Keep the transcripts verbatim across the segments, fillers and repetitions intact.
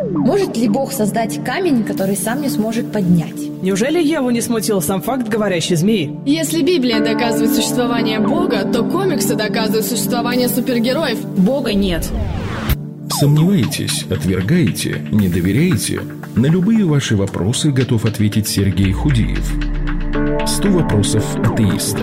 Может ли Бог создать камень, который сам не сможет поднять? Неужели Еву не смутил сам факт говорящей змеи? Если Библия доказывает существование Бога, то комиксы доказывают существование супергероев. Бога нет. Сомневаетесь, отвергаете, не доверяете? На любые ваши вопросы готов ответить Сергей Худеев. сто вопросов атеиста.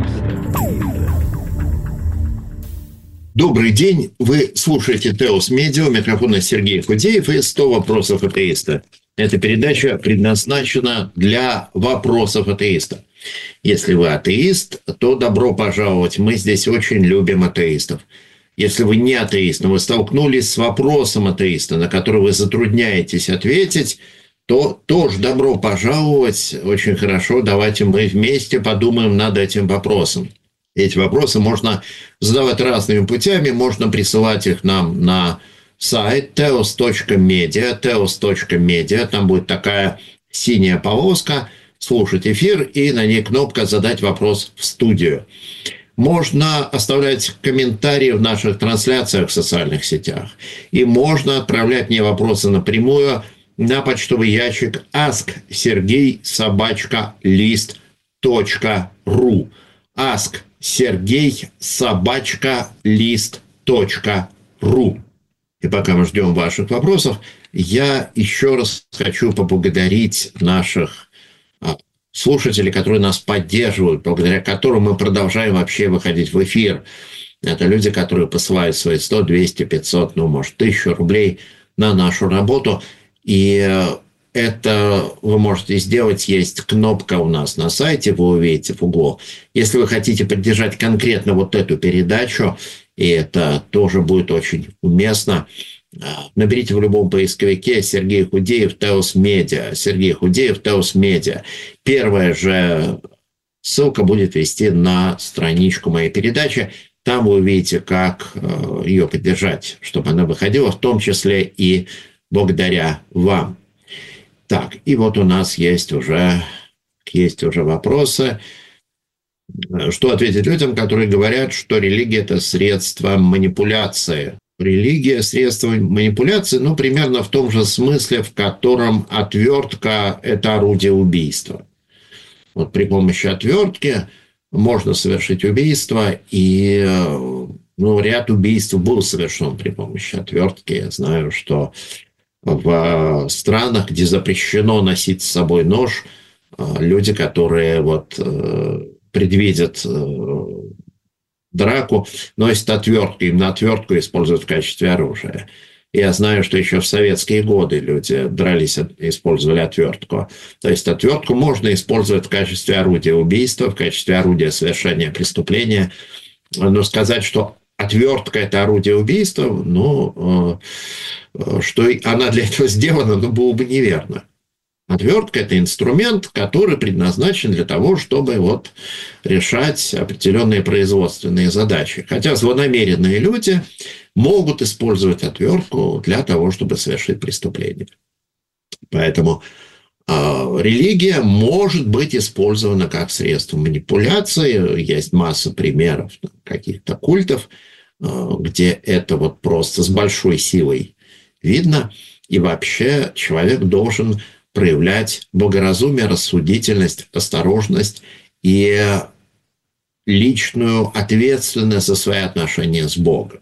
Добрый день, вы слушаете Теос Медиа, микрофон Сергей Худеев и сто вопросов атеиста. Эта передача предназначена для вопросов атеиста. Если вы атеист, то добро пожаловать, мы здесь очень любим атеистов. Если вы не атеист, но вы столкнулись с вопросом атеиста, на который вы затрудняетесь ответить, то тоже добро пожаловать, очень хорошо, давайте мы вместе подумаем над этим вопросом. Эти вопросы можно задавать разными путями, можно присылать их нам на сайт теос точка медиа, теос точка медиа, там будет такая синяя полоска, слушать эфир, и на ней кнопка «Задать вопрос в студию». Можно оставлять комментарии в наших трансляциях в социальных сетях, и можно отправлять мне вопросы напрямую на почтовый ящик ask sergey собака лист точка ру. ask Сергей собачка лист точка ру. И пока мы ждем ваших вопросов, я еще раз хочу поблагодарить наших слушателей, которые нас поддерживают, благодаря которым мы продолжаем вообще выходить в эфир. Это люди, которые посылают свои сто, двести, пятьсот, ну, может, тысячу рублей на нашу работу. И это вы можете сделать. Есть кнопка у нас на сайте, вы увидите в углу. Если вы хотите поддержать конкретно вот эту передачу, и это тоже будет очень уместно, наберите в любом поисковике Сергей Худеев Теос Медиа. Сергей Худеев Теос Медиа. Первая же ссылка будет вести на страничку моей передачи. Там вы увидите, как ее поддержать, чтобы она выходила, в том числе и благодаря вам. Так, и вот у нас есть уже, есть уже вопросы. Что ответить людям, которые говорят, что религия – это средство манипуляции? Религия – средство манипуляции, ну, примерно в том же смысле, в котором отвертка – это орудие убийства. Вот при помощи отвертки можно совершить убийство, и ну, ряд убийств был совершен при помощи отвертки. Я знаю, что в странах, где запрещено носить с собой нож, люди, которые вот предвидят драку, носят отвертку, именно отвертку используют в качестве оружия. Я знаю, что еще в советские годы люди дрались, использовали отвертку. То есть отвертку можно использовать в качестве орудия убийства, в качестве орудия совершения преступления. Но сказать, что отвертка – это орудие убийства, ну, что она для этого сделана, ну, было бы неверно. Отвертка – это инструмент, который предназначен для того, чтобы вот решать определенные производственные задачи. Хотя злонамеренные люди могут использовать отвертку для того, чтобы совершить преступление. Поэтому э, религия может быть использована как средство манипуляции. Есть масса примеров каких-то культов, э, где это вот просто с большой силой видно. И вообще человек должен проявлять благоразумие, рассудительность, осторожность и личную ответственность за свои отношения с Богом.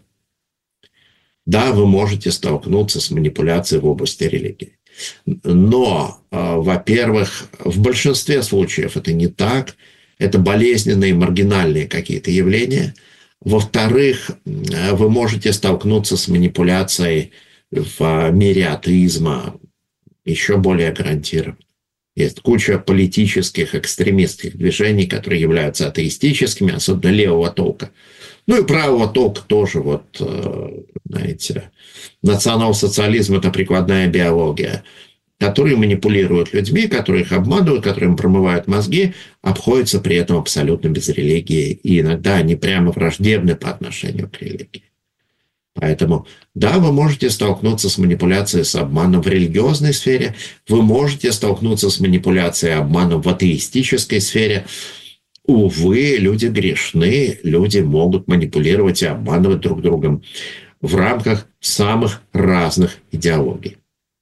Да, вы можете столкнуться с манипуляцией в области религии. Но, во-первых, в большинстве случаев это не так. Это болезненные, маргинальные какие-то явления. Во-вторых, вы можете столкнуться с манипуляцией в мире атеизма еще более гарантированно. Есть куча политических, экстремистских движений, которые являются атеистическими, особенно левого толка. Ну и правого толка тоже, вот, знаете, национал-социализм – это прикладная биология, которые манипулируют людьми, которые их обманывают, которые им промывают мозги, обходятся при этом абсолютно без религии. И иногда они прямо враждебны по отношению к религии. Поэтому, да, вы можете столкнуться с манипуляцией, с обманом в религиозной сфере, вы можете столкнуться с манипуляцией и обманом в атеистической сфере. Увы, люди грешны, люди могут манипулировать и обманывать друг другом в рамках самых разных идеологий.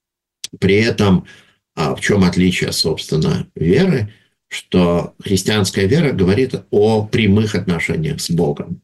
При этом в чем отличие, собственно, веры, что христианская вера говорит о прямых отношениях с Богом.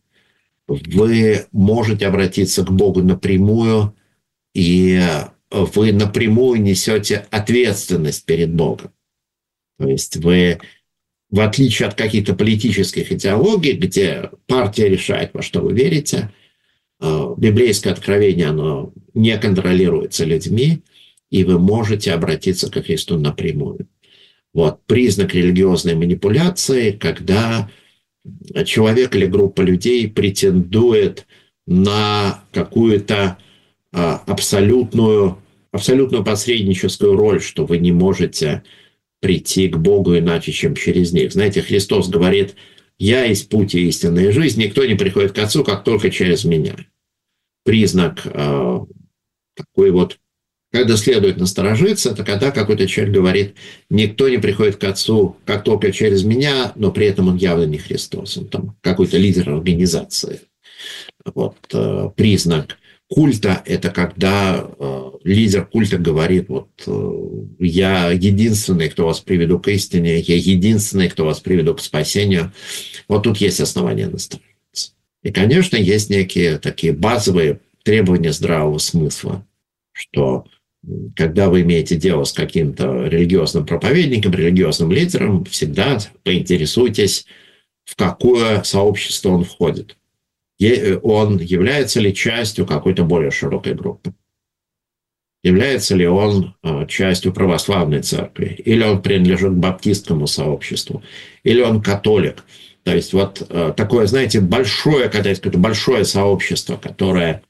Вы можете обратиться к Богу напрямую, и вы напрямую несете ответственность перед Богом. То есть вы, в отличие от каких-то политических идеологий, где партия решает, во что вы верите, библейское откровение, оно не контролируется людьми, и вы можете обратиться к Христу напрямую. Вот признак религиозной манипуляции, когда человек или группа людей претендует на какую-то а, абсолютную, абсолютную посредническую роль, что вы не можете прийти к Богу иначе, чем через них. Знаете, Христос говорит: «Я есть путь и истинная жизнь, никто не приходит к Отцу, как только через меня». Признак а, такой вот, когда следует насторожиться, это когда какой-то человек говорит: никто не приходит к Отцу, как только через меня, но при этом он явно не Христос, он там какой-то лидер организации. Вот, э, признак культа – это когда э, лидер культа говорит: вот э, я единственный, кто вас приведу к истине, я единственный, кто вас приведу к спасению. Вот тут есть основания насторожиться. И, конечно, есть некие такие базовые требования здравого смысла, что когда вы имеете дело с каким-то религиозным проповедником, религиозным лидером, всегда поинтересуйтесь, в какое сообщество он входит. Он является ли частью какой-то более широкой группы? Является ли он частью православной церкви? Или он принадлежит к баптистскому сообществу? Или он католик? То есть вот такое, знаете, большое, когда есть какое-то большое сообщество, которое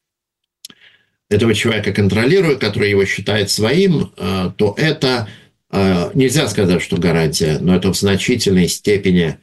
этого человека контролирует, который его считает своим, то это нельзя сказать, что гарантия, но это в значительной степени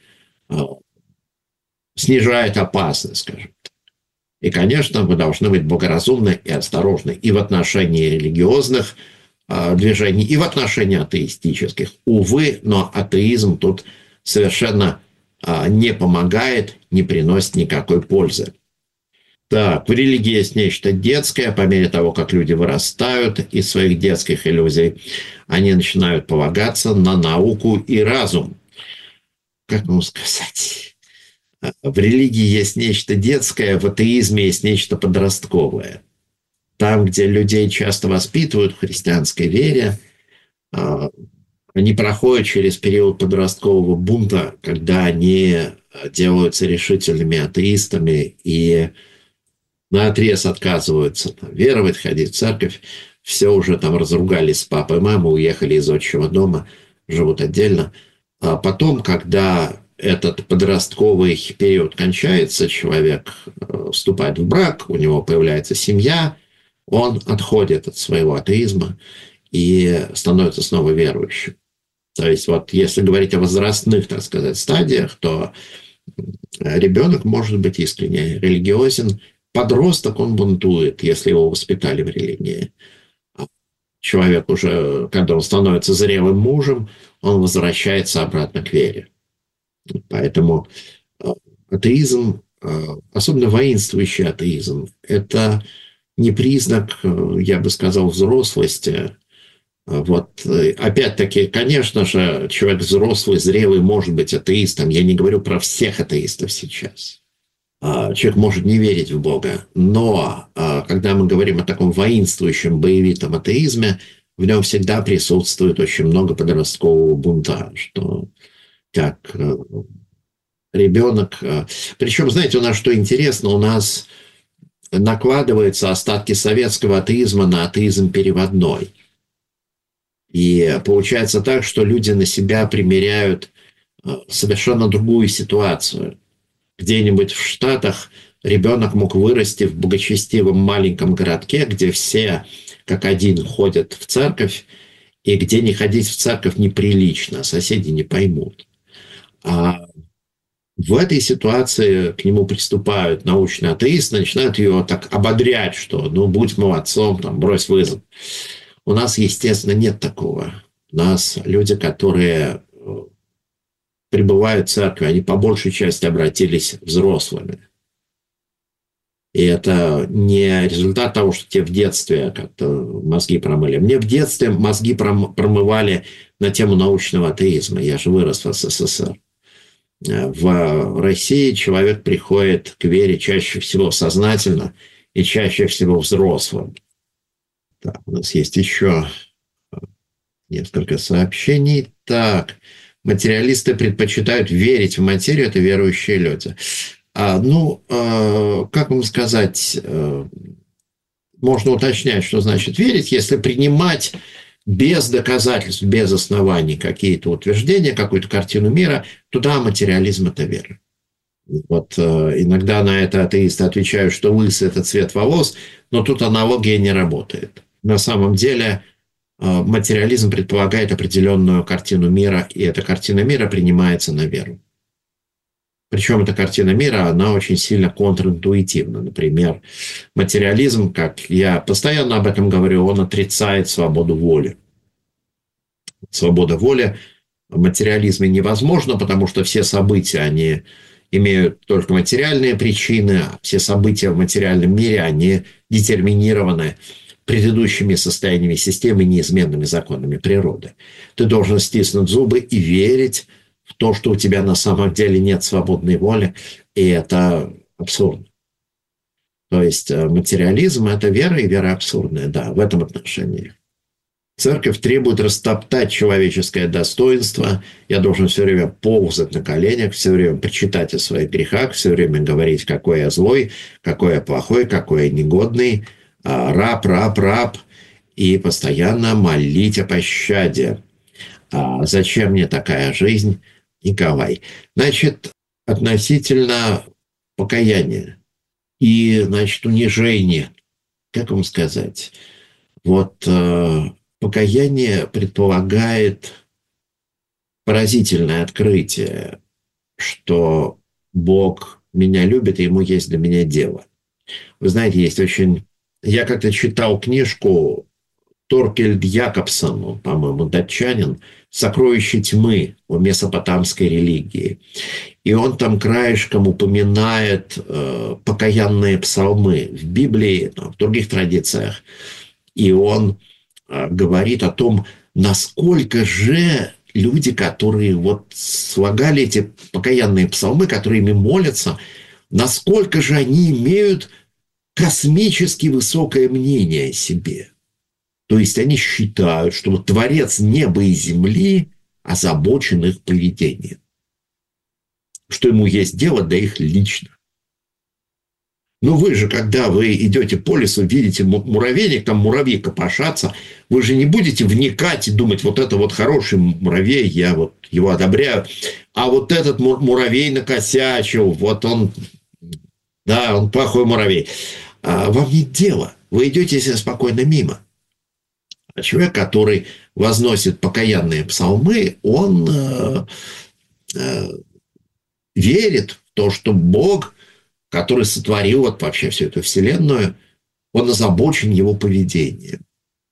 снижает опасность, скажем так. И, конечно, вы должны быть благоразумны и осторожны и в отношении религиозных движений, и в отношении атеистических. Увы, но атеизм тут совершенно не помогает, не приносит никакой пользы. Так, в религии есть нечто детское. По мере того, как люди вырастают из своих детских иллюзий, они начинают полагаться на науку и разум. Как вам сказать? В религии есть нечто детское, в атеизме есть нечто подростковое. Там, где людей часто воспитывают в христианской вере, они проходят через период подросткового бунта, когда они делаются решительными атеистами и наотрез отказываются там веровать, ходить в церковь. Все уже там разругались с папой и мамой, уехали из отчего дома, живут отдельно. А потом, когда этот подростковый период кончается, человек вступает в брак, у него появляется семья, он отходит от своего атеизма и становится снова верующим. То есть вот если говорить о возрастных, так сказать, стадиях, то ребенок может быть искренне религиозен. Подросток, он бунтует, если его воспитали в религии. Человек уже, когда он становится зрелым мужем, он возвращается обратно к вере. Поэтому атеизм, особенно воинствующий атеизм, это не признак, я бы сказал, взрослости. Вот, опять-таки, конечно же, человек взрослый, зрелый может быть атеистом. Я не говорю про всех атеистов сейчас. Человек может не верить в Бога, но когда мы говорим о таком воинствующем, боевитом атеизме, в нем всегда присутствует очень много подросткового бунта, что как ребенок... Причем, знаете, у нас что интересно, у нас накладываются остатки советского атеизма на атеизм переводной. И получается так, что люди на себя примеряют совершенно другую ситуацию. Где-нибудь в Штатах ребенок мог вырасти в благочестивом маленьком городке, где все как один ходят в церковь, и где не ходить в церковь неприлично, соседи не поймут. А в этой ситуации к нему приступают научные атеисты, начинают его так ободрять, что ну будь молодцом, там, брось вызов. У нас, естественно, нет такого. У нас люди, которые пребывают в церкви, они по большей части обратились взрослыми. И это не результат того, что тебе в детстве как-то мозги промыли. Мне в детстве мозги промывали на тему научного атеизма. Я же вырос в СССР. В России человек приходит к вере чаще всего сознательно и чаще всего взрослым. Так, у нас есть еще несколько сообщений. Так, материалисты предпочитают верить в материю, это верующие люди. А, ну, э, как вам сказать, э, можно уточнять, что значит верить, если принимать без доказательств, без оснований какие-то утверждения, какую-то картину мира, туда материализм – это вера. Вот э, иногда на это атеисты отвечают, что лысый – это цвет волос, но тут аналогия не работает. На самом деле э, материализм предполагает определенную картину мира, и эта картина мира принимается на веру. Причем эта картина мира, она очень сильно контринтуитивна. Например, материализм, как я постоянно об этом говорю, он отрицает свободу воли. Свобода воли в материализме невозможна, потому что все события, они имеют только материальные причины, а все события в материальном мире, они детерминированы предыдущими состояниями системы, неизменными законами природы. Ты должен стиснуть зубы и верить в то, что у тебя на самом деле нет свободной воли, и это абсурдно. То есть материализм – это вера, и вера абсурдная, да, в этом отношении. Церковь требует растоптать человеческое достоинство. Я должен все время ползать на коленях, все время причитать о своих грехах, все время говорить, какой я злой, какой я плохой, какой я негодный, раб, раб, раб, и постоянно молить о пощаде. А зачем мне такая жизнь, Николай? Значит, относительно покаяния и, значит, унижения, как вам сказать, вот э, покаяние предполагает поразительное открытие, что Бог меня любит, и Ему есть для меня дело. Вы знаете, есть очень... Я как-то читал книжку Торкельд Якобсон, по-моему, датчанин, «Сокровища тьмы» о месопотамской религии. И он там краешком упоминает э, покаянные псалмы в Библии, в других традициях. И он э, говорит о том, насколько же люди, которые вот слагали эти покаянные псалмы, которые ими молятся, насколько же они имеют космически высокое мнение о себе. То есть они считают, что вот Творец неба и земли озабочен их поведением. Что ему есть дело до их лично. Но вы же, когда вы идете по лесу, видите муравейник, там муравьи копошатся, вы же не будете вникать и думать, вот это вот хороший муравей, я вот его одобряю, а вот этот муравей накосячил, вот он, да, он плохой муравей. А вам нет дела, вы идете себе спокойно мимо. А человек, который возносит покаянные псалмы, он э, э, верит в то, что Бог, который сотворил вот вообще всю эту вселенную, он озабочен его поведением.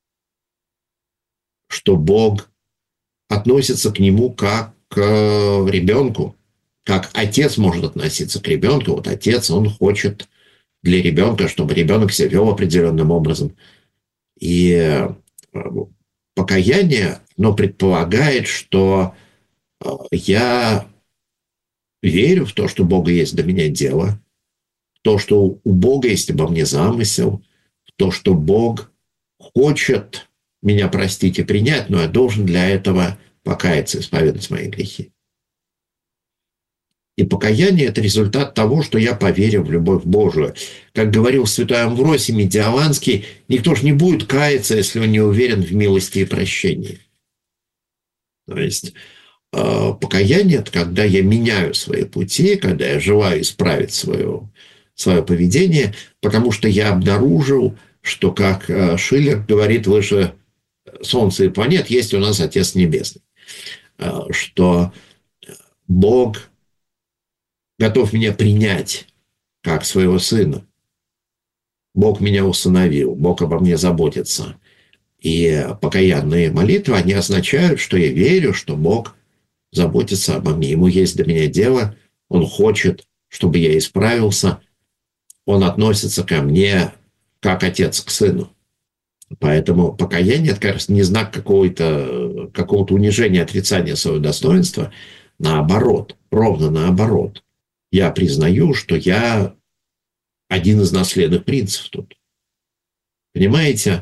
Что Бог относится к нему как к ребенку, как отец может относиться к ребенку. Вот отец, он хочет для ребенка, чтобы ребенок себя вел определенным образом. И покаяние, оно предполагает, что я верю в то, что у Бога есть для меня дело, в то, что у Бога есть обо мне замысел, в то, что Бог хочет меня простить и принять, но я должен для этого покаяться, исповедать мои грехи. И покаяние – это результат того, что я поверил в любовь Божию. Как говорил святой Амвросий Медиаланский, никто же не будет каяться, если он не уверен в милости и прощении. То есть э, покаяние – это когда я меняю свои пути, когда я желаю исправить свое, свое поведение, потому что я обнаружил, что, как э, Шиллер говорит, выше Солнца и планет есть у нас Отец Небесный. Э, что Бог готов меня принять как своего сына. Бог меня усыновил, Бог обо мне заботится. И покаянные молитвы, они означают, что я верю, что Бог заботится обо мне. Ему есть для меня дело, Он хочет, чтобы я исправился. он относится ко мне как отец к сыну. Поэтому покаяние – это, кажется, не знак какого-то, какого-то унижения, отрицания своего достоинства. Наоборот, ровно наоборот. Я признаю, что я один из наследных принцев тут. Понимаете?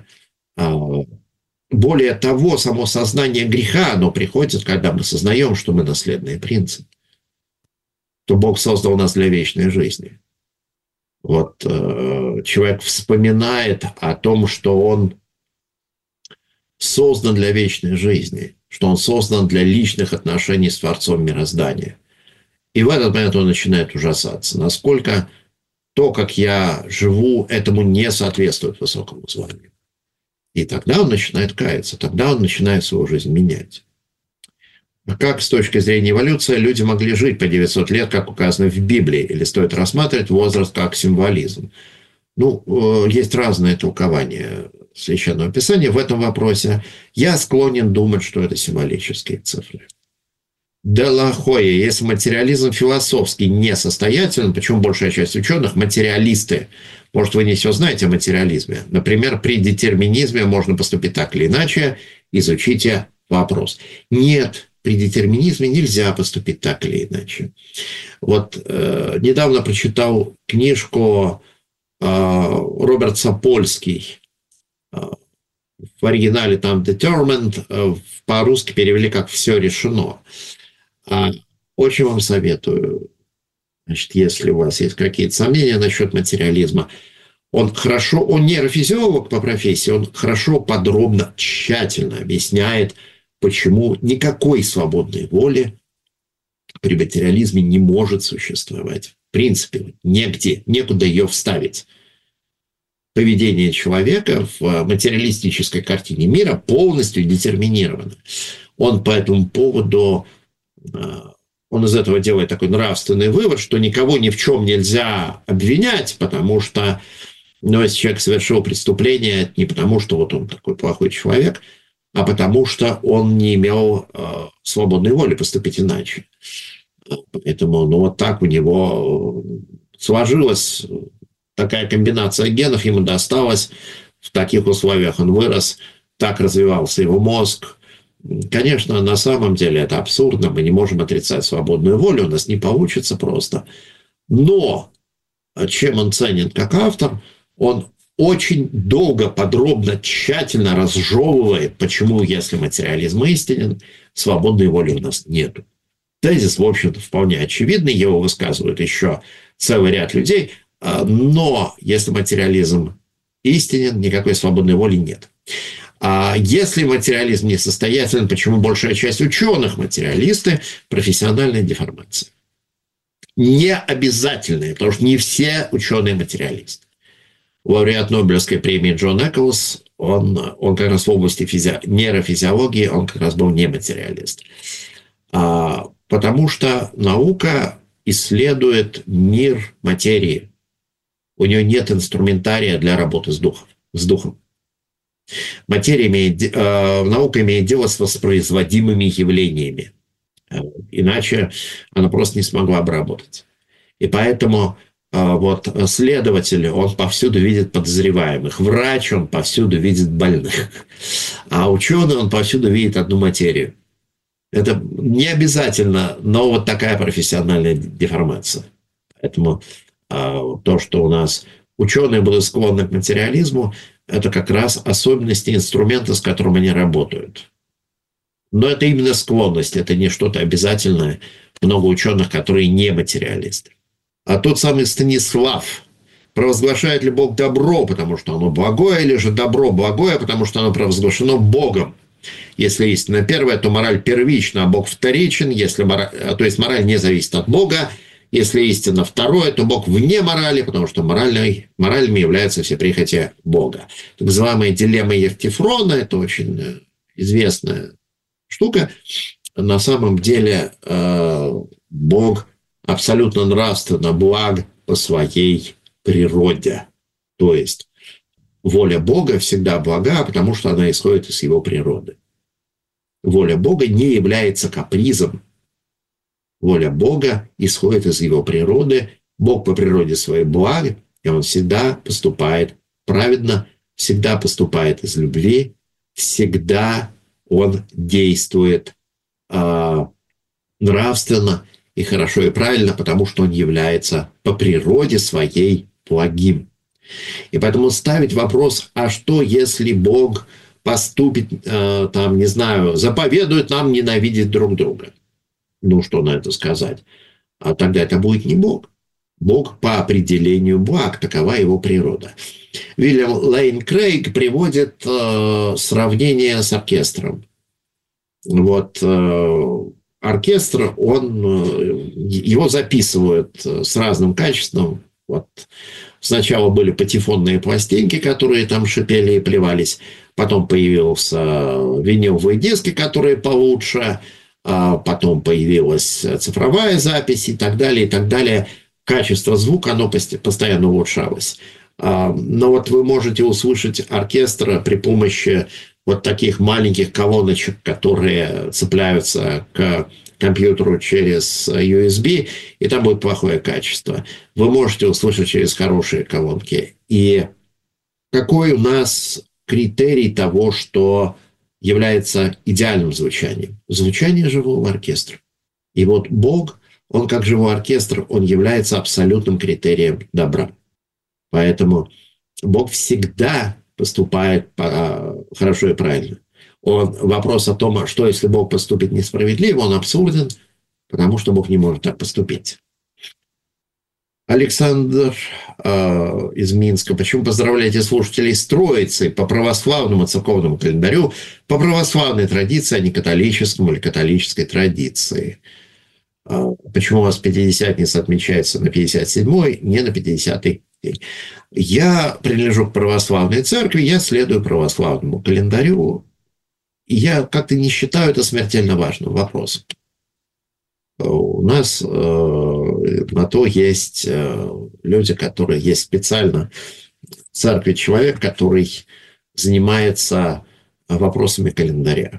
Более того, само сознание греха, оно приходит, когда мы сознаем, что мы наследные принцы. То Бог создал нас для вечной жизни. Вот э, человек вспоминает о том, что он создан для вечной жизни, что он создан для личных отношений с Творцом мироздания. И в этот момент он начинает ужасаться, насколько то, как я живу, этому не соответствует высокому званию. И тогда он начинает каяться, тогда он начинает свою жизнь менять. Как с точки зрения эволюции люди могли жить по девятьсот лет, как указано в Библии, или стоит рассматривать возраст как символизм? Ну, есть разные толкования Священного Писания в этом вопросе. Я склонен думать, что это символические цифры. Делахоя, если материализм философский несостоятелен, почему большая часть ученых материалисты? Может, вы не все знаете о материализме. Например, при детерминизме можно поступить так или иначе. Изучите вопрос. Нет, при детерминизме нельзя поступить так или иначе. Вот э, недавно прочитал книжку э, Роберт Сапольский. Э, в оригинале там «Determined», э, по-русски перевели как «все решено». Э, очень вам советую. Значит, если у вас есть какие-то сомнения насчет материализма, он хорошо, он нейрофизиолог по профессии, он хорошо, подробно, тщательно объясняет, почему никакой свободной воли при материализме не может существовать. В принципе, негде, некуда ее вставить. Поведение человека в материалистической картине мира полностью детерминировано. Он по этому поводу... Он из этого делает такой нравственный вывод, что никого ни в чем нельзя обвинять, потому что, ну, если человек совершил преступление, это не потому, что вот он такой плохой человек, а потому что он не имел э, свободной воли поступить иначе. Поэтому, ну, вот так у него сложилась такая комбинация генов, ему досталось, в таких условиях он вырос, так развивался его мозг. Конечно, на самом деле это абсурдно, мы не можем отрицать свободную волю, у нас не получится просто. Но чем он ценен как автор, он очень долго, подробно, тщательно разжевывает, почему, если материализм истинен, свободной воли у нас нету. Тезис, в общем-то, вполне очевидный, его высказывают еще целый ряд людей, но если материализм истинен, никакой свободной воли нет. А если материализм несостоятелен, почему большая часть ученых материалисты? Профессиональная деформация. Не обязательная, потому что не все ученые материалисты. Лауреат Нобелевской премии Джон Эклс, он, он как раз в области физи... нейрофизиологии, он как раз был не материалист. А, потому что наука исследует мир материи. У нее нет инструментария для работы с духом. С духом. Материя имеет, э, наука имеет дело с воспроизводимыми явлениями. Иначе она просто не смогла бы работать. И поэтому э, вот следователь, он повсюду видит подозреваемых. Врач, он повсюду видит больных. А ученый, он повсюду видит одну материю. Это не обязательно, но вот такая профессиональная деформация. Поэтому э, то, что у нас ученые были склонны к материализму, это как раз особенности инструмента, с которым они работают. Но это именно склонность, это не что-то обязательное. Много ученых, которые не материалисты. А тот самый Станислав, провозглашает ли Бог добро, потому что оно благое, или же добро благое, потому что оно провозглашено Богом? Если истина первая, то мораль первична, а Бог вторичен. Если мораль, то есть мораль не зависит от Бога. Если истина второе, то Бог вне морали, потому что моральной, моралями являются все прихоти Бога. Так называемая дилемма Евтифрона – это очень известная штука. На самом деле Бог абсолютно нравственно благ по своей природе. То есть воля Бога всегда блага, потому что она исходит из его природы. Воля Бога не является капризом. Воля Бога исходит из его природы. Бог по природе своей благ, И он всегда поступает праведно, всегда поступает из любви, всегда он действует э, нравственно и хорошо и правильно, потому что он является по природе своей благим. И поэтому ставить вопрос, а что, если Бог поступит, э, там, не знаю, заповедует нам ненавидеть друг друга? Ну, что на это сказать? А тогда это будет не Бог. Бог по определению благ, такова его природа. Вильям Лейн Крейг приводит э, сравнение с оркестром. Вот э, оркестр, он, э, его записывают с разным качеством. Вот сначала были патефонные пластинки, которые там шипели и плевались. Потом появился виниловые диски, которые получше. А потом появилась цифровая запись и так далее, и так далее. Качество звука, оно постоянно улучшалось. Но вот вы можете услышать оркестр при помощи вот таких маленьких колоночек, которые цепляются к компьютеру через ю эс би, и там будет плохое качество. Вы можете услышать через хорошие колонки. И какой у нас критерий того, что является идеальным звучанием? Звучание живого оркестра. И вот Бог, он как живой оркестр, он является абсолютным критерием добра. Поэтому Бог всегда поступает хорошо и правильно. Он, вопрос о том, что если Бог поступит несправедливо, он абсурден, потому что Бог не может так поступить. Александр э, из Минска. Почему поздравляете слушателей с Троицей по православному церковному календарю, по православной традиции, а не католическому или католической традиции? Э, почему у вас Пятидесятница отмечается на пятьдесят седьмой, не на пятидесятый день? Я принадлежу к православной церкви, я следую православному календарю. И я как-то не считаю это смертельно важным вопросом. У нас э, на то есть э, люди, которые есть специально в церкви человек, который занимается вопросами календаря.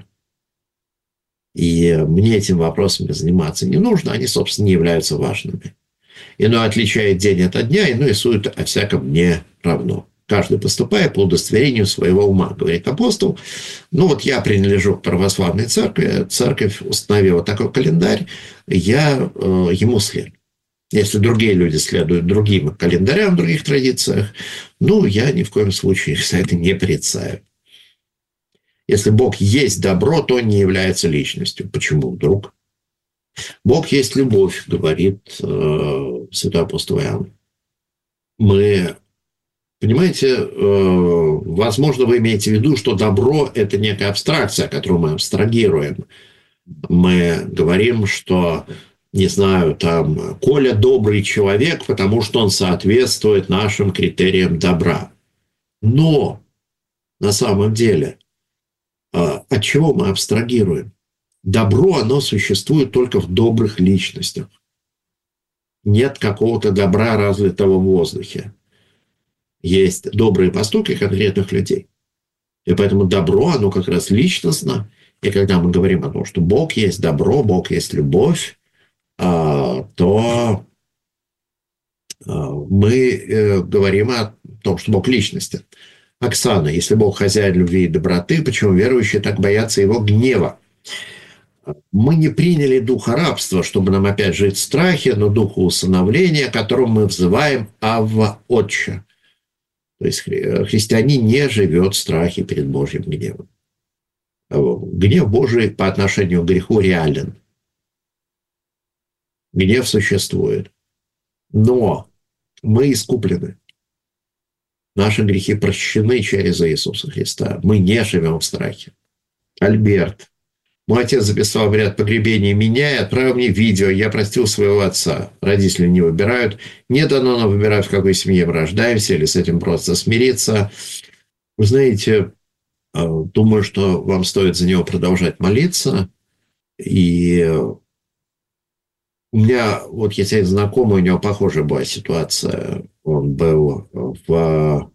И мне этим вопросами заниматься не нужно, они, собственно, не являются важными. Иной отличает день от дня, иной сует о всяком дне равно. Каждый поступает по удостоверению своего ума, говорит апостол. Ну вот я принадлежу к православной церкви, церковь установила такой календарь, я э, ему следую. Если другие люди следуют другим календарям в других традициях, ну, я ни в коем случае за это не порицаю. Если Бог есть добро, то он не является личностью. Почему вдруг? Бог есть любовь, говорит э, святой апостол Иоанн. Мы... Понимаете, возможно, вы имеете в виду, что добро – это некая абстракция, которую мы абстрагируем. Мы говорим, что, не знаю, там, Коля добрый человек, потому что он соответствует нашим критериям добра. Но на самом деле, от чего мы абстрагируем? Добро, оно существует только в добрых личностях. Нет какого-то добра, развитого в воздухе. Есть добрые поступки конкретных людей. И поэтому добро, оно как раз личностно. И когда мы говорим о том, что Бог есть добро, Бог есть любовь, то мы говорим о том, что Бог личностен. Оксана, если Бог хозяин любви и доброты, почему верующие так боятся его гнева? Мы не приняли духа рабства, чтобы нам опять жить в страхе, но духа усыновления, которым мы взываем Авва Отче. То есть христианин не живет в страхе перед Божьим гневом. Гнев Божий по отношению к греху реален. Гнев существует. Но мы искуплены. Наши грехи прощены через Иисуса Христа. Мы не живем в страхе. Альберт. Мой отец записал обряд погребения меня и отправил мне видео. Я простил своего отца. Родители не выбирают. Не дано нам выбирать, в какой семье мы рождаемся, или с этим просто смириться. Вы знаете, думаю, что вам стоит за него продолжать молиться. И у меня, вот есть один знакомый, у него похожая была ситуация. Он был в...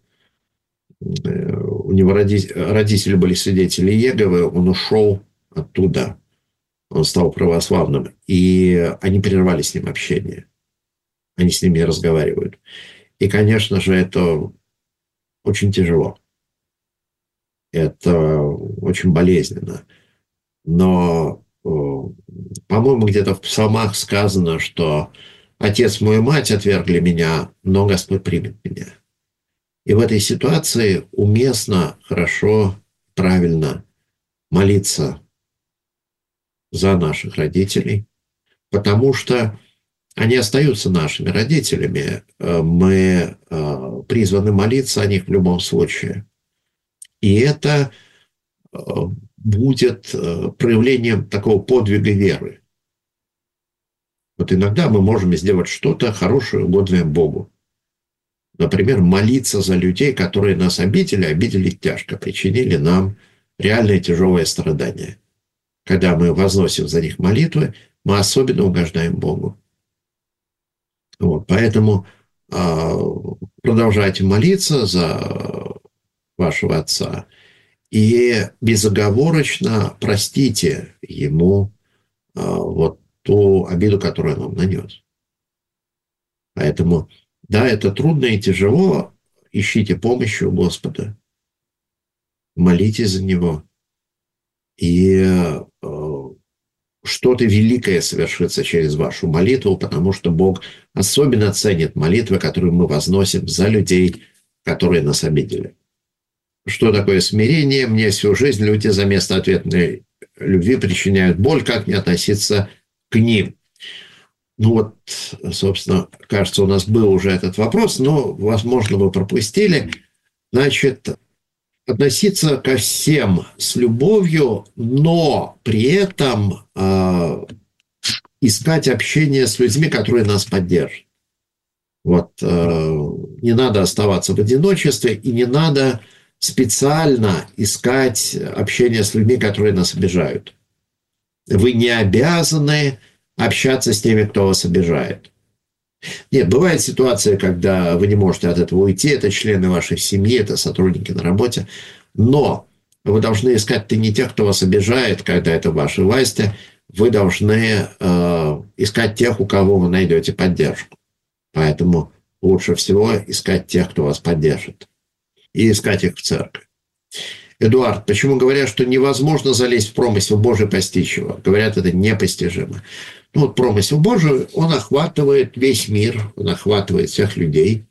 У него родители были свидетели Иеговы, он ушел оттуда. Он стал православным. И они прервали с ним общение. Они с ним не разговаривают. И, конечно же, это очень тяжело. Это очень болезненно. Но, по-моему, где-то в псалмах сказано, что «Отец мой и мать отвергли меня, но Господь примет меня». И в этой ситуации уместно, хорошо, правильно молиться за наших родителей, потому что они остаются нашими родителями. Мы призваны молиться о них в любом случае. И это будет проявлением такого подвига веры. Вот иногда мы можем сделать что-то хорошее, угодное Богу. Например, молиться за людей, которые нас обидели, обидели тяжко, причинили нам реальное тяжелое страдание. Когда мы возносим за них молитвы, мы особенно угождаем Богу. Вот, поэтому э, продолжайте молиться за вашего отца и безоговорочно простите ему э, вот ту обиду, которую он вам нанес. Поэтому, да, это трудно и тяжело. Ищите помощи у Господа. Молитесь за него. И э, что-то великое совершится через вашу молитву, потому что Бог особенно ценит молитвы, которые мы возносим за людей, которые нас обидели. Что такое смирение? Мне всю жизнь люди за место ответной любви причиняют боль. Как мне относиться к ним? Ну вот, собственно, кажется, у нас был уже этот вопрос, но, возможно, вы пропустили. Значит, относиться ко всем с любовью, но при этом э, искать общение с людьми, которые нас поддержат. Вот, э, не надо оставаться в одиночестве и не надо специально искать общение с людьми, которые нас обижают. Вы не обязаны общаться с теми, кто вас обижает. Нет, бывает ситуация, когда вы не можете от этого уйти, это члены вашей семьи, это сотрудники на работе, но вы должны искать-то не тех, кто вас обижает, когда это в вашей власти, вы должны э, искать тех, у кого вы найдете поддержку. Поэтому лучше всего искать тех, кто вас поддержит, и искать их в церкви. Эдуард, почему говорят, что невозможно залезть в промысел Божий, постичь его? Говорят, это непостижимо. Ну, вот промысел Божий, он охватывает весь мир, он охватывает всех людей,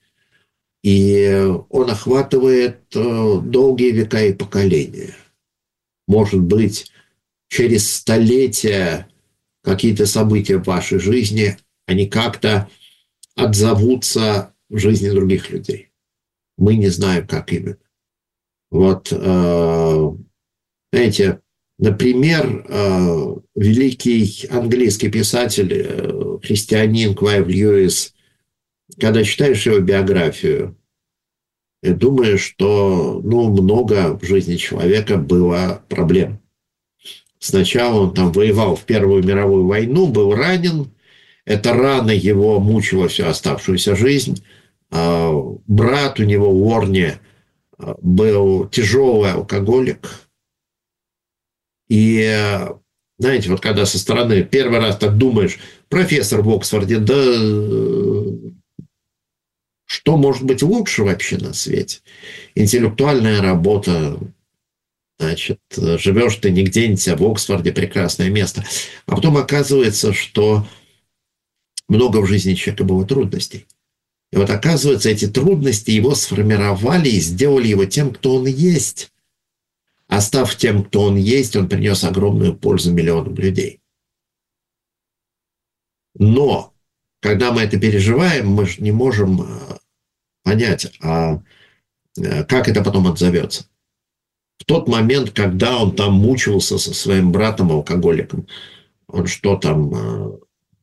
и он охватывает э, долгие века и поколения. Может быть, через столетия какие-то события в вашей жизни, они как-то отзовутся в жизни других людей. Мы не знаем, как именно. Вот, э, знаете, например, э, великий английский писатель, э, христианин Клайв Льюис, когда читаешь его биографию, думаешь, что ну, много в жизни человека было проблем. Сначала он там воевал в Первую мировую войну, был ранен. Эта рана его мучила всю оставшуюся жизнь. Э, брат у него, Уорни, был тяжелый алкоголик. И, знаете, вот когда со стороны первый раз так думаешь, профессор в Оксфорде, да что может быть лучше вообще на свете? Интеллектуальная работа, значит, живешь ты не где-нибудь, а в Оксфорде, прекрасное место. А потом оказывается, что много в жизни человека было трудностей. И вот оказывается, эти трудности его сформировали и сделали его тем, кто он есть. А став тем, кто он есть, он принес огромную пользу миллионам людей. Но, когда мы это переживаем, мы же не можем понять, а как это потом отзовется. В тот момент, когда он там мучился со своим братом-алкоголиком, он что там...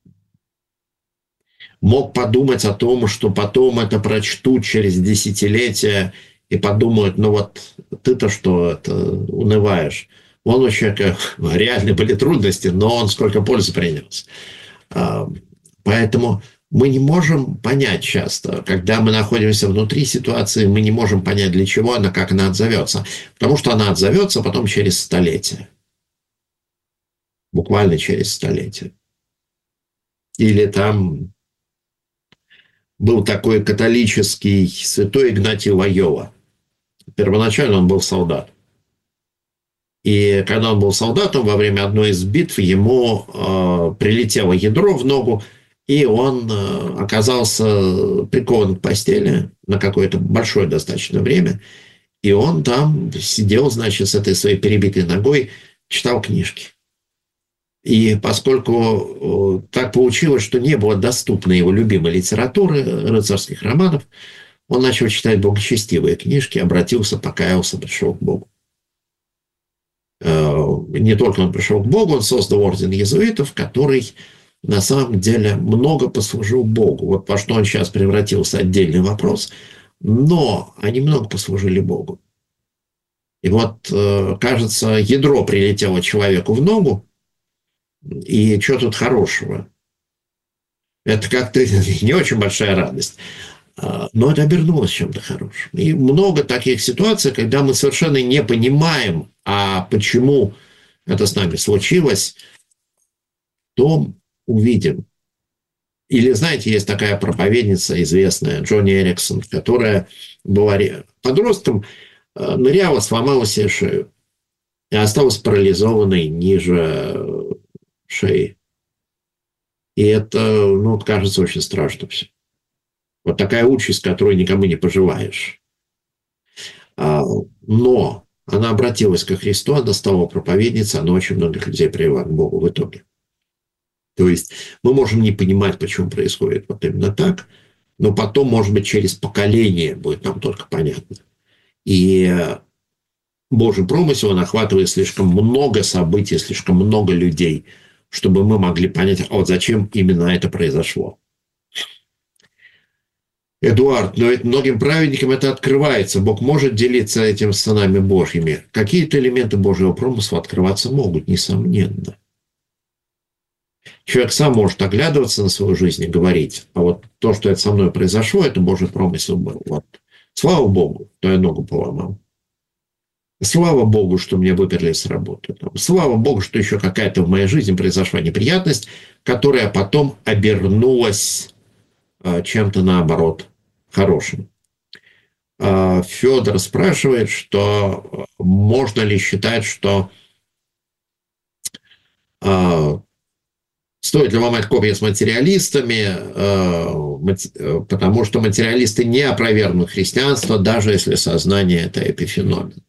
мог подумать о том, что потом это прочтут через десятилетия и подумают, ну вот ты-то что, это, унываешь. Вон у человека реально были трудности, но он сколько пользы принес. Поэтому мы не можем понять часто, когда мы находимся внутри ситуации, мы не можем понять, для чего она, как она отзовется. Потому что она отзовется потом через столетия. Буквально через столетия. Или там... был такой католический святой Игнатий Лойола. Первоначально он был солдат. И когда он был солдатом, во время одной из битв ему э, прилетело ядро в ногу, и он э, оказался прикован к постели на какое-то большое достаточно время. И он там сидел, значит, с этой своей перебитой ногой, читал книжки. И поскольку так получилось, что не было доступной его любимой литературы, рыцарских романов, он начал читать благочестивые книжки, обратился, покаялся, пришел к Богу. Не только он пришел к Богу, он создал орден иезуитов, который на самом деле много послужил Богу. Вот во что он сейчас превратился, отдельный вопрос. Но они много послужили Богу. И вот, кажется, ядро прилетело человеку в ногу, и что тут хорошего? Это как-то не очень большая радость. Но это обернулось чем-то хорошим. И много таких ситуаций, когда мы совершенно не понимаем, а почему это с нами случилось, то увидим. Или, знаете, есть такая проповедница известная, Джонни Эриксон, которая была подростком, ныряла, сломала себе шею и осталась парализованной ниже шеи. И это, ну, кажется, очень страшно все. Вот такая участь, которую никому не пожелаешь. Но она обратилась ко Христу, она стала проповедницей, она очень многих людей привела к Богу в итоге. То есть мы можем не понимать, почему происходит вот именно так, но потом, может быть, через поколение будет нам только понятно. И Божий промысел, он охватывает слишком много событий, слишком много людей, чтобы мы могли понять, а вот зачем именно это произошло. Эдуард, но ведь многим праведникам это открывается. Бог может делиться этим с сынами Божьими. Какие-то элементы Божьего промысла открываться могут, несомненно. Человек сам может оглядываться на свою жизнь и говорить, а вот то, что это со мной произошло, это Божий промысел был. Вот. Слава Богу, что я ногу поломал. Слава Богу, что меня выперли с работы. Слава Богу, что еще какая-то в моей жизни произошла неприятность, которая потом обернулась чем-то наоборот хорошим. Федор спрашивает, что можно ли считать, что стоит ли ломать копья с материалистами, потому что материалисты не опровергнут христианство, даже если сознание – это эпифеномен.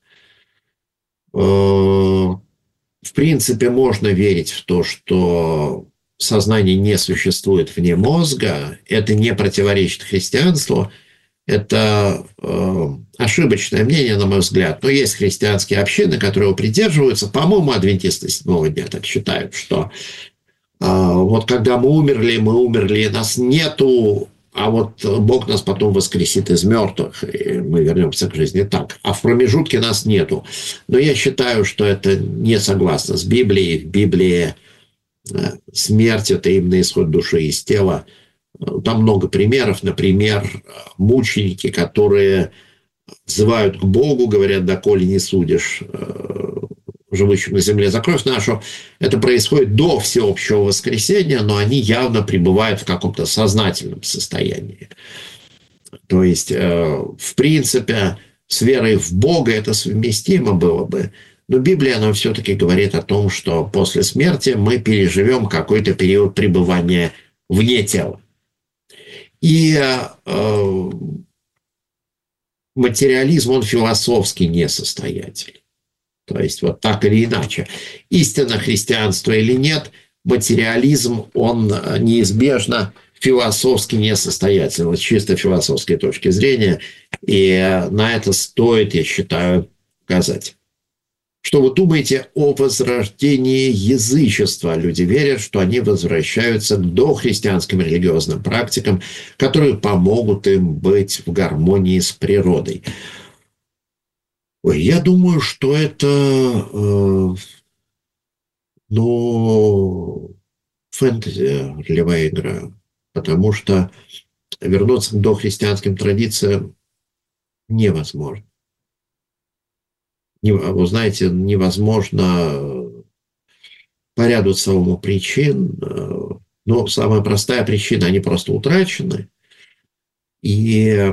В принципе, можно верить в то, что сознание не существует вне мозга, это не противоречит христианству, это э, ошибочное мнение, на мой взгляд. Но есть христианские общины, которые его придерживаются. По-моему, адвентисты седьмого дня так считают, что э, вот когда мы умерли, мы умерли, нас нету, а вот Бог нас потом воскресит из мертвых, и мы вернемся к жизни так. А в промежутке нас нету. Но я считаю, что это не согласно с Библией. В Библии смерть – это именно исход души из тела. Там много примеров. Например, мученики, которые взывают к Богу, говорят, доколе не судишь живущим на земле за кровь нашу. Это происходит до всеобщего воскресения, но они явно пребывают в каком-то сознательном состоянии. То есть, в принципе, с верой в Бога это совместимо было бы. Но Библия нам все-таки говорит о том, что после смерти мы переживем какой-то период пребывания вне тела. И э, материализм, он философски несостоятелен. То есть вот так или иначе. Истинно христианство или нет, материализм, он неизбежно философски несостоятелен, с чисто философской точки зрения. И на это стоит, я считаю, указать. Что вы думаете о возрождении язычества? Люди верят, что они возвращаются к дохристианским религиозным практикам, которые помогут им быть в гармонии с природой. Ой, я думаю, что это э, ну, фэнтези, ролевая игра. Потому что вернуться к дохристианским традициям невозможно. Вы знаете, невозможно по ряду целому причин. Но самая простая причина – они просто утрачены. И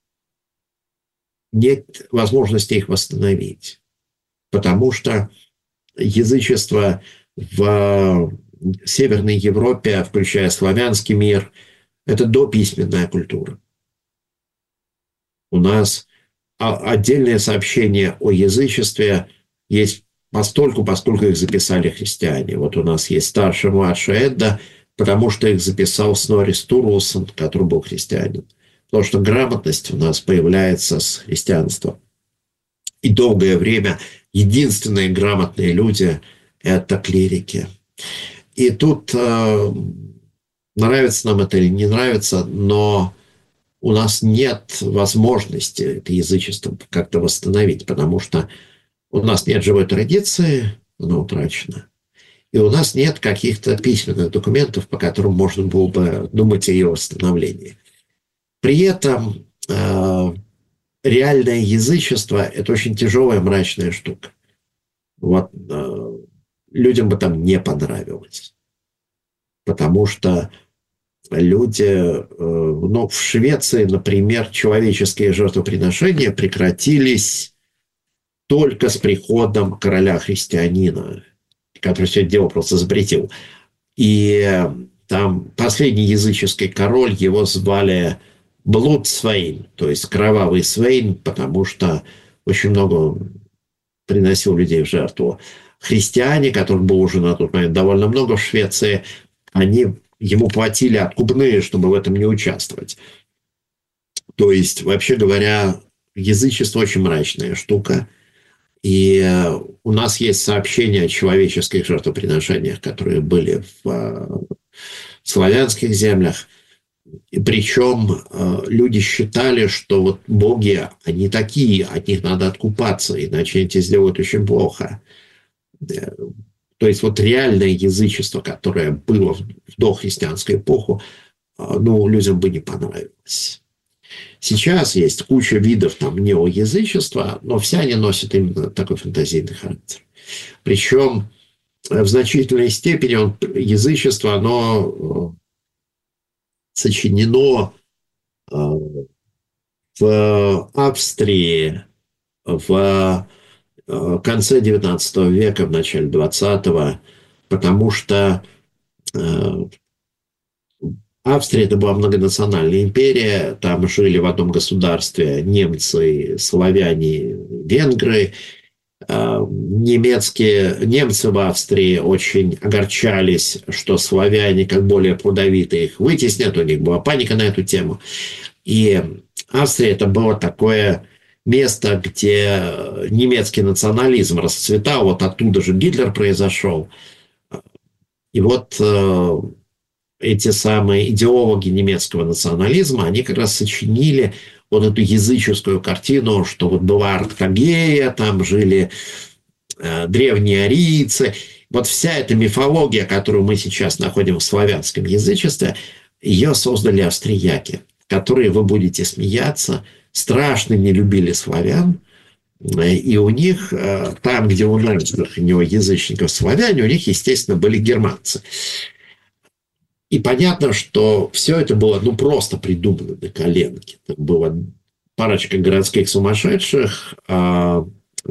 нет возможности их восстановить, потому что язычество в Северной Европе, включая славянский мир, это дописьменная культура. У нас отдельное сообщение о язычестве есть постольку, поскольку их записали христиане. Вот у нас есть старший, младший Эдда, потому что их записал Снорри Стурлсон, который был христианин. Потому что грамотность у нас появляется с христианства. И долгое время единственные грамотные люди – это клирики. И тут э, нравится нам это или не нравится, но у нас нет возможности это язычество как-то восстановить, потому что у нас нет живой традиции, она утрачена. И у нас нет каких-то письменных документов, по которым можно было бы думать о ее восстановлении. При этом э, реальное язычество – это очень тяжелая, мрачная штука. Вот, э, людям бы там не понравилось. Потому что люди, э, ну, в Швеции, например, человеческие жертвоприношения прекратились только с приходом короля-христианина, который все это дело просто запретил. И там последний языческий король, его звали Блудсвейн, то есть кровавый Свейн, потому что очень много приносил людей в жертву. Христиане, которых было уже на тот момент довольно много в Швеции, они ему платили откупные, чтобы в этом не участвовать. То есть, вообще говоря, язычество очень мрачная штука. И у нас есть сообщения о человеческих жертвоприношениях, которые были в славянских землях. И причем люди считали, что вот боги, они такие, от них надо откупаться, иначе они тебе сделают очень плохо. То есть вот реальное язычество, которое было в дохристианскую эпоху, ну, людям бы не понравилось. Сейчас есть куча видов там неоязычества, но все они носят именно такой фантазийный характер. Причем в значительной степени он, язычество, оно сочинено в Австрии в конце девятнадцатого века, в начале двадцатого, потому что Австрия – это была многонациональная империя, там жили в одном государстве немцы, славяне, венгры. Немецкие, немцы в Австрии очень огорчались, что славяне, как более плодовитые, их вытеснят, у них была паника на эту тему. И Австрия – это было такое место, где немецкий национализм расцветал, вот оттуда же Гитлер произошел. И вот эти самые идеологи немецкого национализма, они как раз сочинили вот эту языческую картину, что вот была Арктагея, там жили э, древние арийцы. Вот вся эта мифология, которую мы сейчас находим в славянском язычестве, ее создали австрияки, которые, вы будете смеяться, страшно не любили славян. И у них, э, там, где у нас язычников славяне, у них, естественно, были германцы. И понятно, что все это было ну, просто придумано на коленке. Там была парочка городских сумасшедших. Фон,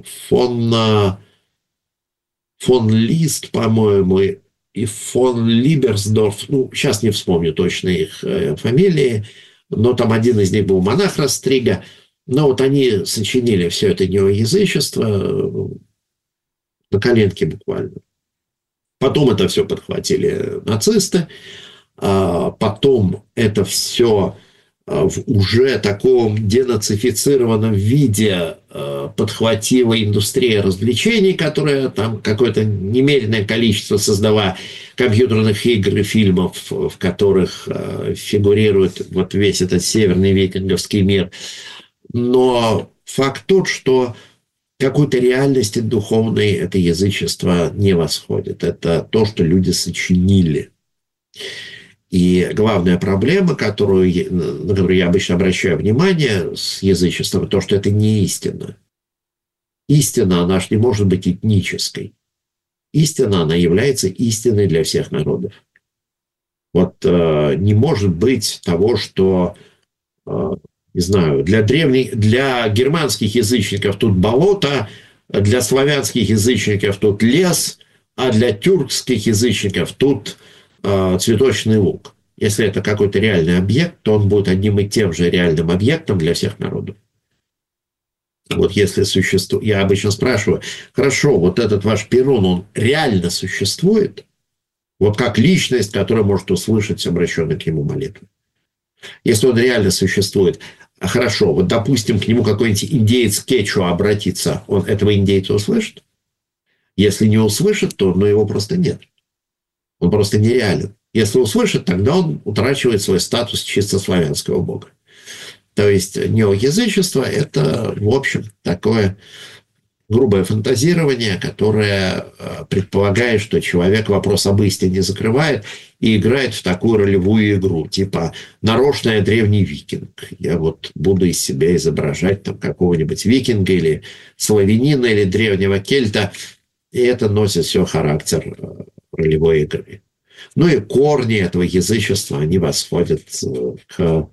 фон Лист, по-моему, и фон Либерсдорф. Ну, сейчас не вспомню точно их фамилии. Но там один из них был монах Растрига. Но вот они сочинили все это неоязычество на коленке буквально. Потом это все подхватили нацисты. Потом это все в уже таком денацифицированном виде подхватила индустрия развлечений, которая там какое-то немеренное количество создала компьютерных игр и фильмов, в которых фигурирует вот весь этот северный викинговский мир. Но факт тот, что какой-то реальности духовной это язычество не восходит. Это то, что люди сочинили. И главная проблема, которую, на которую я обычно обращаю внимание с язычеством, то, что это не истина. Истина, она же не может быть этнической. Истина, она является истиной для всех народов. Вот э, не может быть того, что не знаю, для древних, для германских язычников тут болото, для славянских язычников тут лес, а для тюркских язычников тут э, цветочный луг. Если это какой-то реальный объект, то он будет одним и тем же реальным объектом для всех народов. Вот если существует... Я обычно спрашиваю, хорошо, вот этот ваш Перун, он реально существует? Вот как личность, которая может услышать обращенную к нему молитву. Если он реально существует, хорошо, вот допустим, к нему какой-нибудь индеец Кечуа обратится, он этого индейца услышит? Если не услышит, то ну, его просто нет. Он просто нереален. Если услышит, тогда он утрачивает свой статус чисто славянского бога. То есть неоязычество – это, в общем, такое грубое фантазирование, которое предполагает, что человек вопрос об истине закрывает и играет в такую ролевую игру, типа нарочно я древний викинг. Я вот буду из себя изображать там какого-нибудь викинга или славянина или древнего кельта, и это носит все характер ролевой игры. Ну и корни этого язычества, они восходят к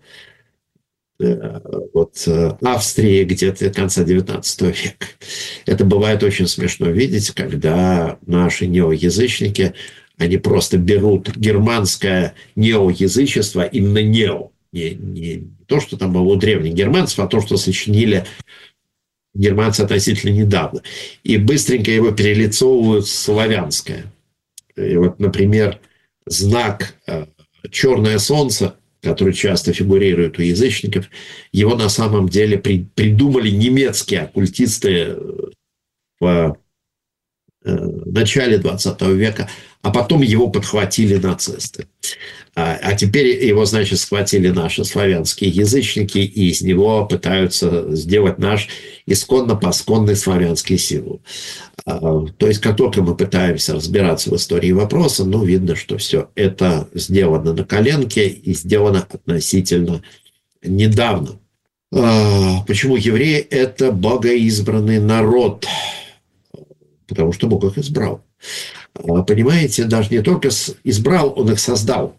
вот Австрии где-то конца девятнадцатого века. Это бывает очень смешно видеть, когда наши неоязычники, они просто берут германское неоязычество, именно нео, не, не то, что там было у древних германцев, а то, что сочинили германцы относительно недавно, и быстренько его перелицовывают в славянское. И вот, например, знак «Черное солнце», который часто фигурирует у язычников, его на самом деле при, придумали немецкие оккультисты в э, начале двадцатого века, а потом его подхватили нацисты. А, а теперь его, значит, схватили наши славянские язычники, и из него пытаются сделать наш исконно-посконный славянский символ. А, то есть, как только мы пытаемся разбираться в истории вопроса, ну, видно, что все это сделано на коленке и сделано относительно недавно. А, почему евреи – это богоизбранный народ? Потому что Бог их избрал. А, понимаете, даже не только избрал, он их создал.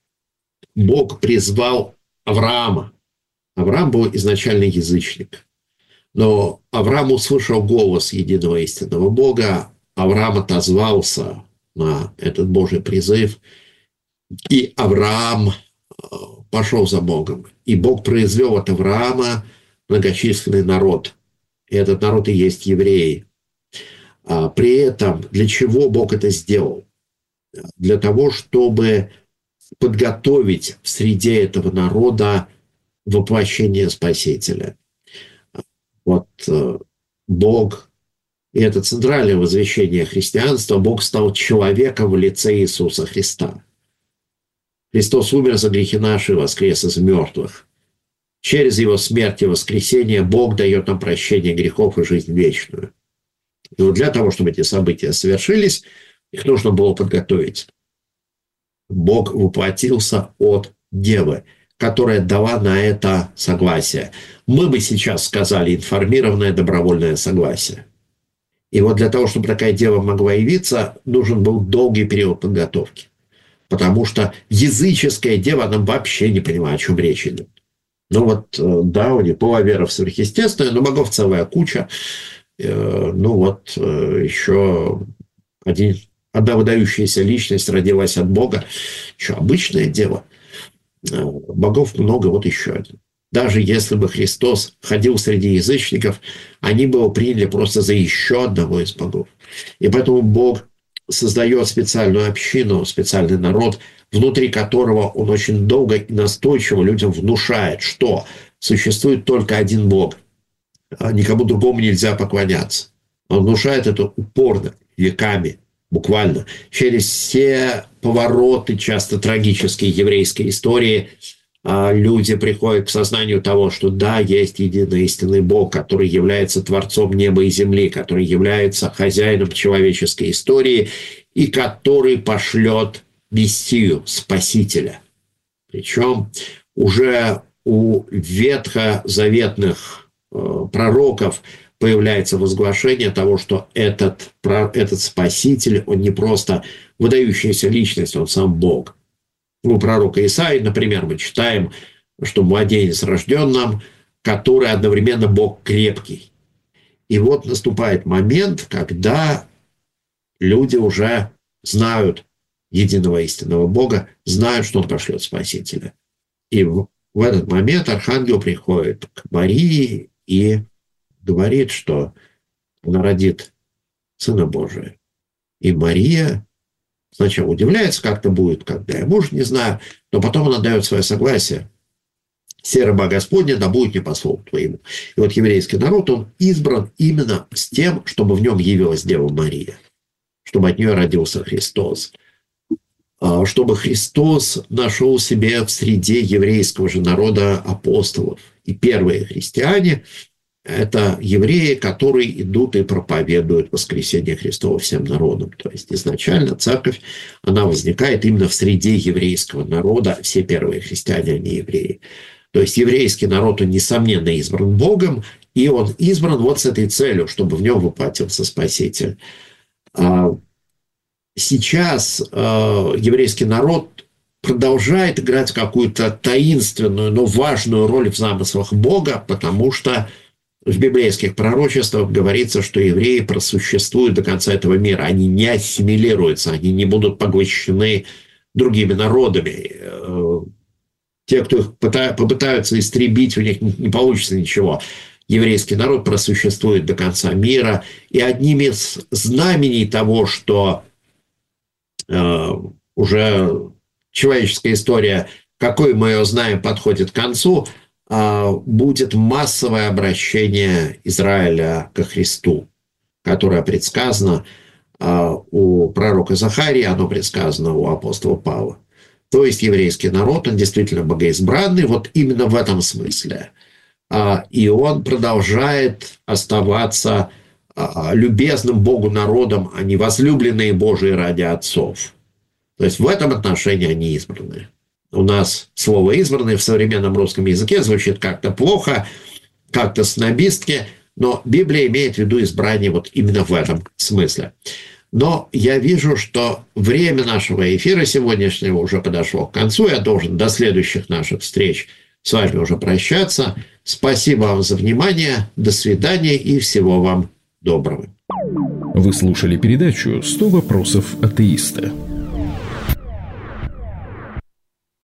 Бог призвал Авраама. Авраам был изначально язычник. Но Авраам услышал голос единого истинного Бога. Авраам отозвался на этот Божий призыв. И Авраам пошел за Богом. И Бог произвел от Авраама многочисленный народ. И этот народ и есть евреи. А при этом для чего Бог это сделал? Для того, чтобы подготовить в среде этого народа воплощение Спасителя. Вот Бог, и это центральное возвещение христианства, Бог стал человеком в лице Иисуса Христа. Христос умер за грехи наши, воскрес из мертвых. Через Его смерть и воскресение Бог дает нам прощение грехов и жизнь вечную. И вот для того, чтобы эти события совершились, их нужно было подготовить. Бог воплотился от Девы, которая дала на это согласие. Мы бы сейчас сказали информированное добровольное согласие. И вот для того, чтобы такая дева могла явиться, нужен был долгий период подготовки. Потому что языческая дева, она вообще не поняла, о чем речь идет. Ну вот, да, у нее была вера в сверхъестественное, но богов целая куча. Ну вот, еще один, одна выдающаяся личность родилась от Бога. Еще обычное дело. Богов много, вот еще один. Даже если бы Христос ходил среди язычников, они бы его приняли просто за еще одного из богов. И поэтому Бог создает специальную общину, специальный народ, внутри которого он очень долго и настойчиво людям внушает, что существует только один Бог. Никому другому нельзя поклоняться. Он внушает это упорно, веками, буквально. Через все повороты, часто трагические еврейской истории, люди приходят к сознанию того, что да, есть единый истинный Бог, который является Творцом неба и земли, который является хозяином человеческой истории и который пошлет Мессию, Спасителя. Причем уже у ветхозаветных пророков появляется возглашение того, что этот, этот Спаситель, он не просто выдающаяся личность, он сам Бог. У пророка Исаии, например, мы читаем что младенец рожден нам, который одновременно Бог крепкий. И вот наступает момент, когда люди уже знают единого истинного Бога, знают, что Он пошлет Спасителя. И в, в этот момент архангел приходит к Марии и говорит, что она родит Сына Божия. И Мария сначала удивляется, как это будет, когда я муж не знаю, но потом она дает свое согласие. «Се раба Господня, да будет не по слову твоему». И вот еврейский народ, он избран именно с тем, чтобы в нем явилась Дева Мария, чтобы от нее родился Христос, чтобы Христос нашел себе в среде еврейского же народа апостолов. И первые христиане – это евреи, которые идут и проповедуют воскресение Христова всем народам. То есть изначально церковь, она возникает именно в среде еврейского народа. Все первые христиане, они евреи. То есть еврейский народ, он, несомненно, избран Богом, и он избран вот с этой целью, чтобы в нем воплотился Спаситель. Сейчас еврейский народ продолжает играть какую-то таинственную, но важную роль в замыслах Бога, потому что в библейских пророчествах говорится, что евреи просуществуют до конца этого мира. Они не ассимилируются, они не будут поглощены другими народами. Те, кто их попытаются истребить, у них не получится ничего. Еврейский народ просуществует до конца мира. И одним из знамений того, что э, уже человеческая история, какой мы ее знаем, подходит к концу, э, будет массовое обращение Израиля ко Христу, которое предсказано э, у пророка Захарии, оно предсказано у апостола Павла. То есть еврейский народ, он действительно богоизбранный, вот именно в этом смысле. И он продолжает оставаться любезным Богу народом, а не возлюбленные Божии ради отцов. То есть в этом отношении они избранные. У нас слово «избранные» в современном русском языке звучит как-то плохо, как-то снобистски, но Библия имеет в виду избрание вот именно в этом смысле. Но я вижу, что время нашего эфира сегодняшнего уже подошло к концу. Я должен до следующих наших встреч с вами уже прощаться. Спасибо вам за внимание. До свидания и всего вам доброго. Вы слушали передачу «сто вопросов атеиста».